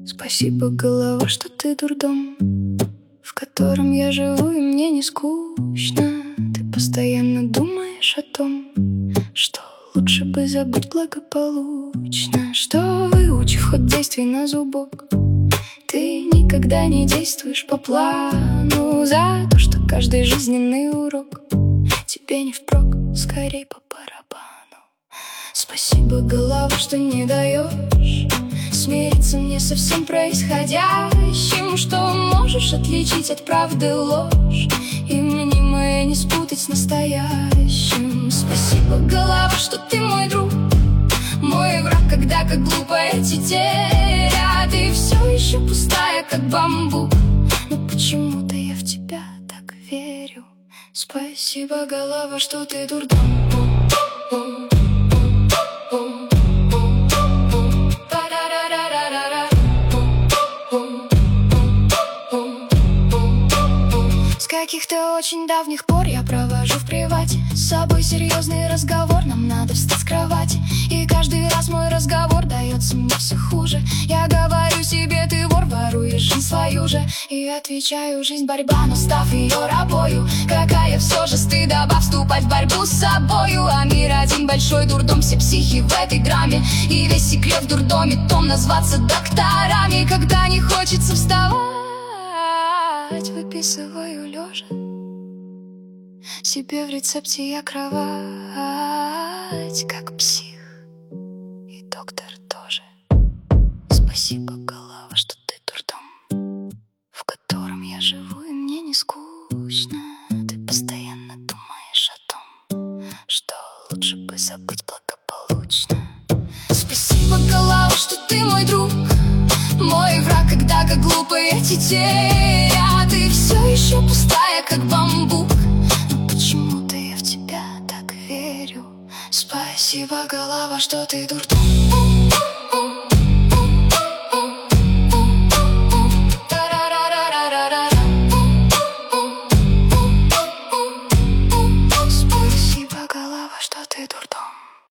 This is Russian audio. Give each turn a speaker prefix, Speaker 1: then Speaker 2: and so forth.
Speaker 1: Спасибо, голова, что ты дурдом, в котором я живу, и мне не скучно. Ты постоянно думаешь о том, что лучше бы забыть благополучно, что выучив хоть действий на зубок, ты никогда не действуешь по плану. За то, что каждый жизненный урок тебе не впрок, скорей по барабану. Спасибо, голова, что не даешь смириться мне со всем происходящим, что можешь отличить от правды ложь, и мнимое не спутать с настоящим. Спасибо, голова, что ты мой друг, мой враг, когда как глупая тетеря. Ты все еще пустая, как бамбук, но почему-то я в тебя так верю. Спасибо, голова, что ты дурдом. С каких-то очень давних пор я провожу в привате с собой серьезный разговор. Нам надо встать с кровати, и каждый раз мой разговор дается мне все хуже. Я говорю себе: ты вор, воруешь жизнь свою же. И отвечаю: жизнь борьба, но став ее рабою, какая все же стыдоба вступать в борьбу с собою. А мир один большой дурдом, все психи в этой драме, и весь секрет в дурдоме том назваться докторами. Когда не хочется вставать, выписываю лежа себе в рецепте я кровать, как псих, и доктор тоже. Спасибо, голова, что ты дурдом, в котором я живу, и мне не скучно. Ты постоянно думаешь о том, что лучше бы забыть благополучно. Спасибо, голова, что ты мой друг, мой враг, когда как глупая тетеря. Ты все еще пустая, как бамбук, но почему-то я в тебя так верю. Спасибо, голова, что ты дурдом.